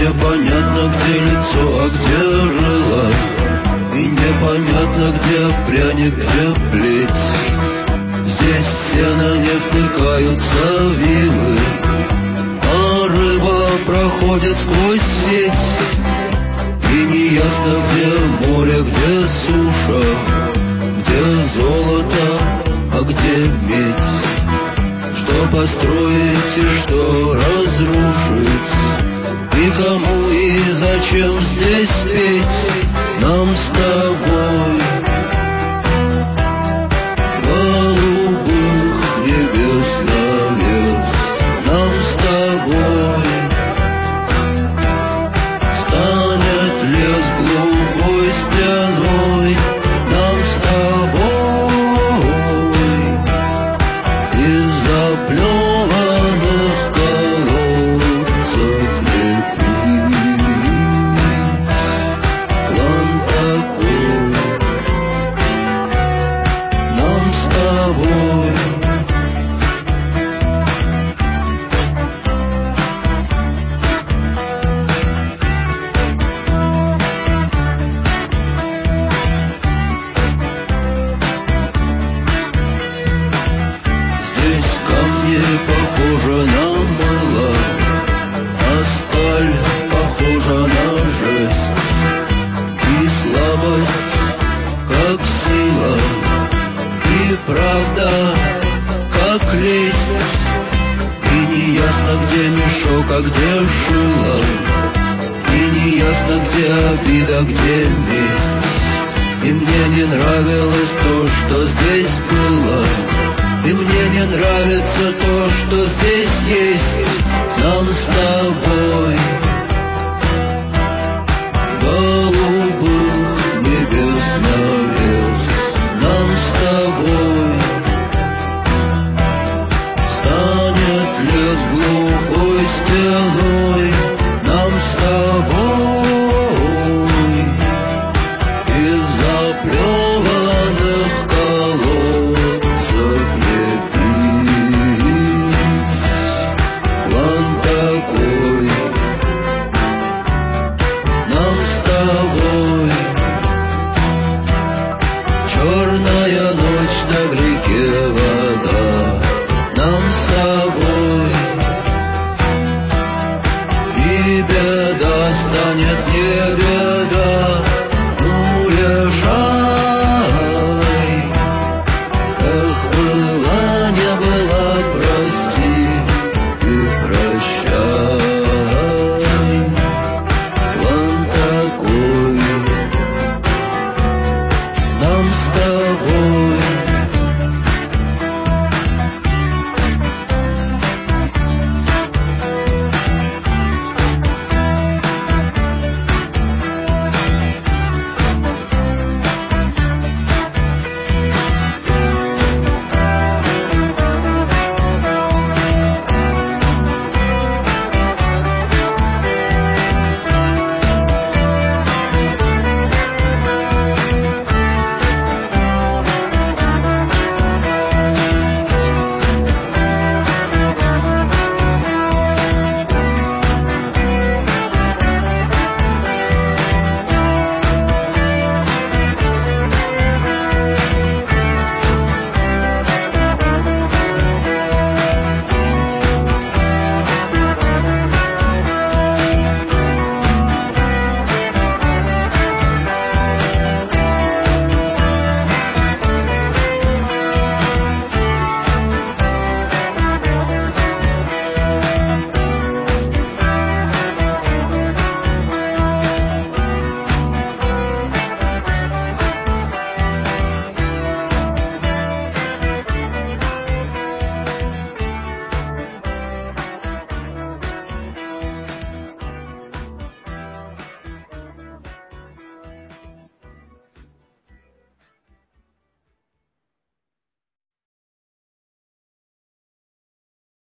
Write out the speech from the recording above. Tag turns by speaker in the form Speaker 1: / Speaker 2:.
Speaker 1: непонятно, где лицо, а где рыло, и непонятно, где пряник, где плеть. Здесь все на не втыкаются вилы, а рыба проходит сквозь сеть. И неясно, где море, где суша, где золото, а где медь. Что построить и что разрушить, и кому и зачем здесь петь нам с тобой? Голубых небес навес нам с тобой. Станет лес глухой стеной нам с тобой. Из заплеванных колодцев лепить план такой нам с тобой. Здесь камни похожи на мыло, а сталь похожа на жесть. И слабость, как сила, и правда, как лесть. И неясно, где мешок, а где шило, и неясно, где обида, где месть. И мне не нравилось то, что здесь было, и мне не нравится то, что здесь есть нам с тобой.